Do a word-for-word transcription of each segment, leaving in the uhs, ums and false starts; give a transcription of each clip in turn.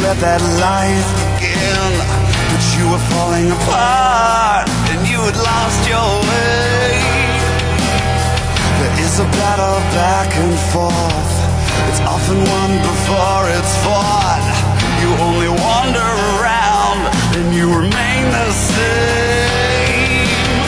let that life begin. But you were falling apart, and you had lost your way. There is a battle back and forth. It's often won before it's fought. You only wander around, and you remain the same.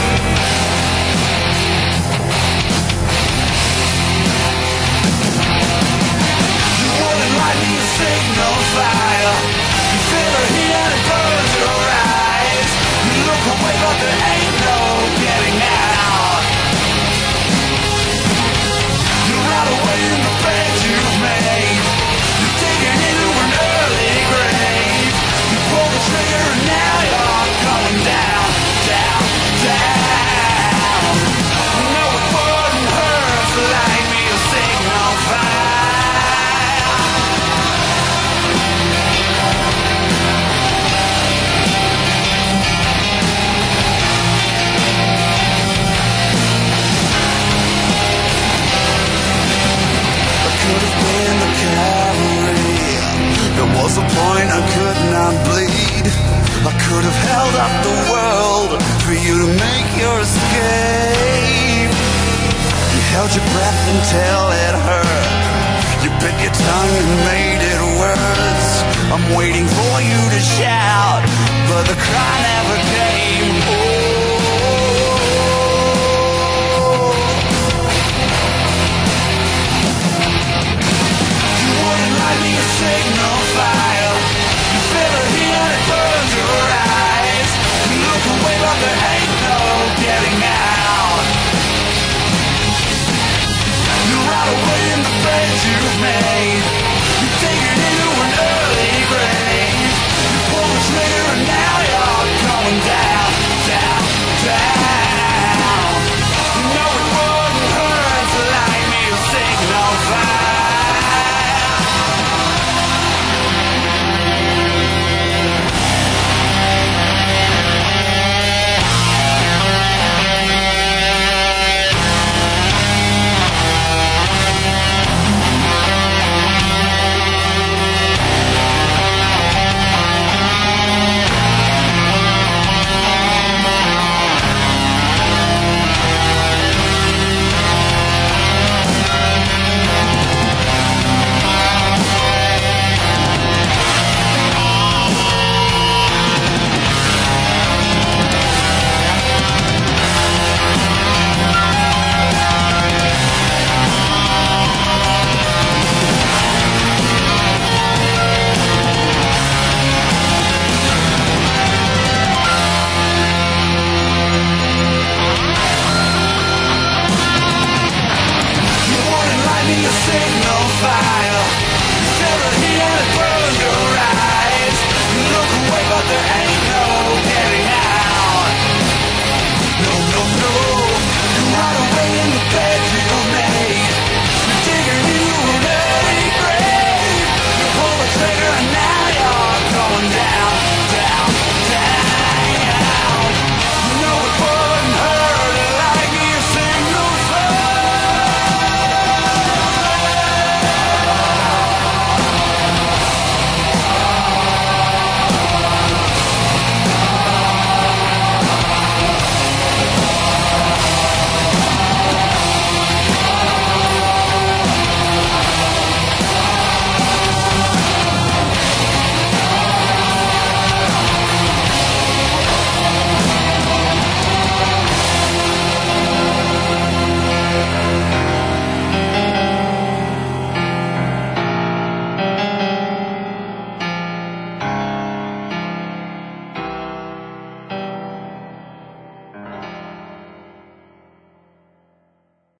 You wouldn't light me a signal fire. You feel the heat and it burns your eyes. You look away but there ain't no getting out. You're right away in the bed you've made. You're digging into an early grave. You pull the trigger and now you're going down, down, down. You know it wouldn't hurt to light me a signal fire. Could have been the cavalry. There was a point I could not bleed. I could have held up the world for you to make your escape. You held your breath until it hurt. You bit your tongue and made it worse. I'm waiting for you to shout, but the cry never came. Oh. Light me a signal fire. You feel the heat and it burns your eyes. You look away but there ain't no getting out. You're right away in the bed you've made. You're digging into an early grave. You pull the trigger and now you're going down, down, down. You know it wouldn't hurt to light me a signal fire. Signal fire.